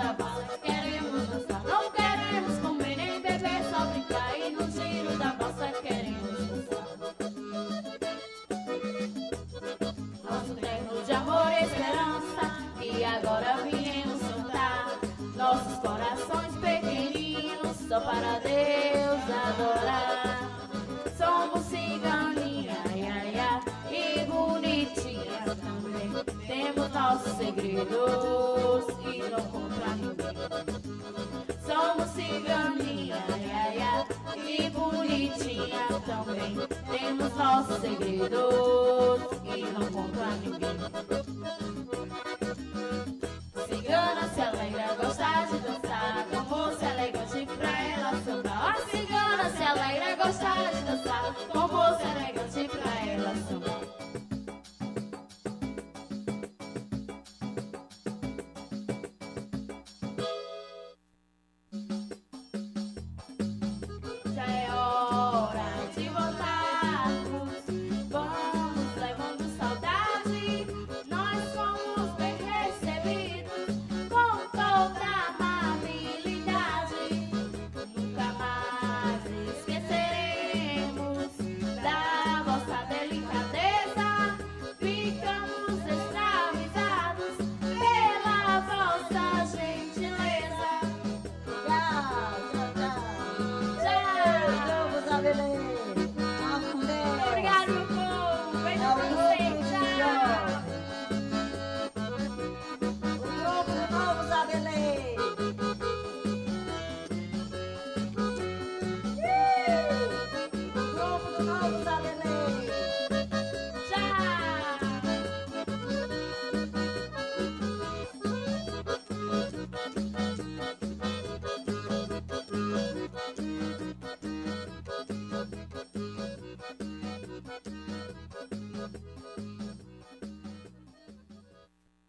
da valsa queremos dançar. Não queremos comer nem beber, só brincar e no giro da valsa queremos dançar. Nosso terno de amor e esperança, e agora viemos cantar. Nossos corações pequeninos, só para Deus adorar. Somos ciganinha, ia, ia, e bonitinha também. Temos nossos segredos e não contra ninguém. Somos ciganinha, ia, ia, e bonitinha também. Temos nossos segredos e não contra ninguém. Cigana se alegra, gosta de dançar, como se elegante pra ela sambar. A cigana se alegra, gosta de dançar, como se elegante pra ela sambar. Já é hora de voltarmos, vamos levando saudade. Nós fomos bem recebidos com toda amabilidade. Nunca mais esqueceremos da vossa delicadeza. Ficamos escravizados pela vossa gentileza. Vamos a Belém. Obrigado, meu povo. Beijo pra vocês. Tchau. O grupo Vamos a Belém.